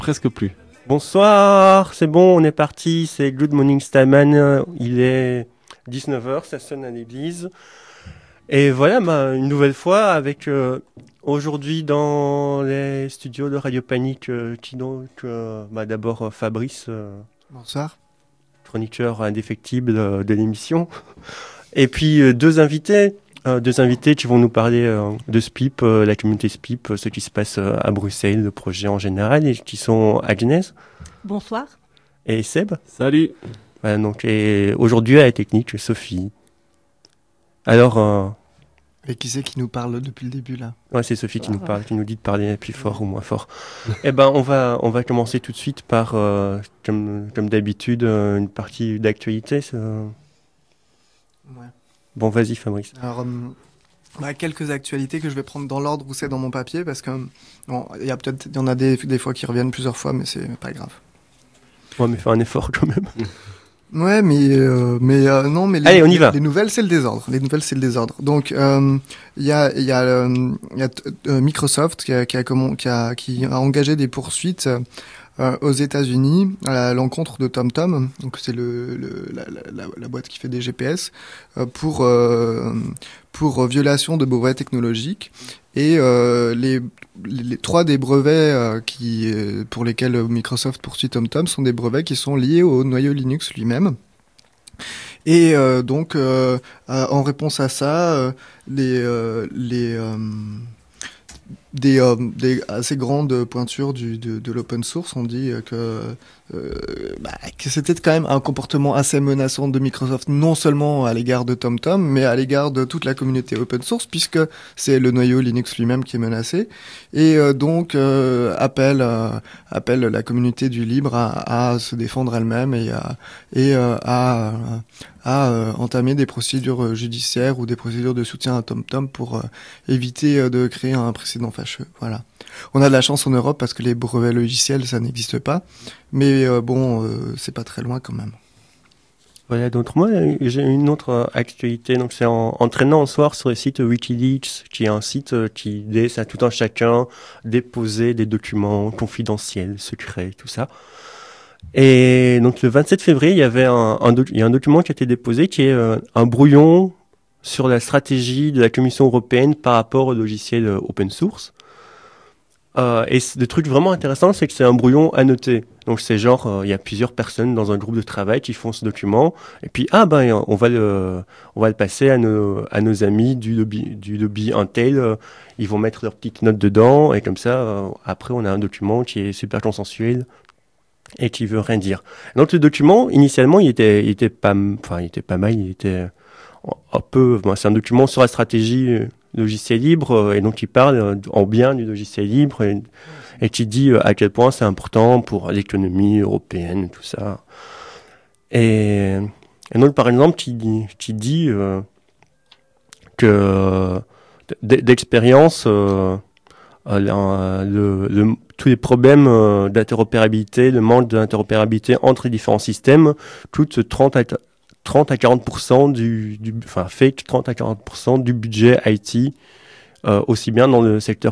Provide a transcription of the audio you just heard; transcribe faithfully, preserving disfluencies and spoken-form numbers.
presque plus. Bonsoir, c'est bon, on est parti, c'est Good Morning Steinman, il est dix-neuf heures, ça sonne à l'église. Et voilà, bah, une nouvelle fois avec euh, aujourd'hui dans les studios de Radio Panique, euh, qui donc, euh, bah, d'abord euh, Fabrice, euh, bonsoir, chroniqueur indéfectible euh, de l'émission, et puis euh, deux invités. Euh, deux invités qui vont nous parler euh, de S P I P, euh, la communauté S P I P, euh, ce qui se passe euh, à Bruxelles, le projet en général, et qui sont Agnès. Bonsoir. Et Seb. Salut. Voilà, donc, et aujourd'hui à la technique, Sophie. Alors... Euh... Et qui c'est qui nous parle depuis le début là? Ouais, c'est Sophie qui nous parle, qui nous dit de parler plus fort ou moins fort. Eh ben, on va, on va commencer tout de suite par, euh, comme, comme d'habitude, euh, une partie d'actualité. Ça... Ouais. Bon, vas-y Fabrice. Alors, euh, bah, quelques actualités que je vais prendre dans l'ordre où c'est dans mon papier, parce que bon, il y a peut-être, il y en a des, des fois qui reviennent plusieurs fois, mais c'est pas grave. Ouais, mais fais un effort quand même. Ouais, mais euh, mais euh, non, mais les, Allez, on y les, va. Les nouvelles, c'est le désordre. Les nouvelles, c'est le désordre. Donc, il euh, y a il y a, euh, y a euh, Microsoft qui a qui a, comment, qui a qui a engagé des poursuites euh, aux États-Unis à l'encontre de TomTom. Donc, c'est le, le la, la, la boîte qui fait des G P S euh, pour euh, pour violation de brevets technologiques. Et euh, les, les, les trois des brevets euh, qui, euh, pour lesquels Microsoft poursuit TomTom sont des brevets qui sont liés au noyau Linux lui-même. Et euh, donc, euh, euh, en réponse à ça, euh, les, euh, les euh, des, euh, des assez grandes pointures du, de, de l'open source ont dit que, euh, bah, que c'était quand même un comportement assez menaçant de Microsoft, non seulement à l'égard de TomTom, mais à l'égard de toute la communauté open source, puisque c'est le noyau Linux lui-même qui est menacé, et euh, donc euh, appelle, euh, appelle la communauté du libre à, à se défendre elle-même et à, et, euh, à, à euh, entamer des procédures judiciaires ou des procédures de soutien à TomTom pour euh, éviter euh, de créer un précédent fâcheux. Voilà. On a de la chance en Europe parce que les brevets logiciels, ça n'existe pas. Mais euh, bon, euh, c'est pas très loin quand même. Voilà, donc moi, j'ai une autre euh, actualité. Donc, c'est en, en traînant un soir sur le site Wikileaks, qui est un site euh, qui laisse à tout un chacun déposer des documents confidentiels, secrets, tout ça. Et donc, le vingt-sept février, il y avait un, un, doc- il y a un document qui a été déposé qui est euh, un brouillon sur la stratégie de la Commission européenne par rapport au logiciel euh, open source. Euh, et le truc vraiment intéressant, c'est que c'est un brouillon annoté. Donc c'est genre, il euh, y a plusieurs personnes dans un groupe de travail qui font ce document, et puis ah ben on va le, on va le passer à nos, à nos amis du lobby, du lobby Intel. Euh, ils vont mettre leurs petites notes dedans, et comme ça, euh, après on a un document qui est super consensuel et qui veut rien dire. Donc le document, initialement, il était, il était pas, enfin il était pas mal, il était un peu, bon, c'est un document sur la stratégie logiciel libre, et donc il parle en bien du logiciel libre et, et qui dit à quel point c'est important pour l'économie européenne, tout ça. Et, et donc par exemple, qui, qui dit euh, que d'expérience, euh, le, le, le, tous les problèmes d'interopérabilité, le manque d'interopérabilité entre les différents systèmes, coûtent trente à quarante pour cent du, du enfin, fait trente à quarante pour cent du budget I T, euh, aussi bien dans le secteur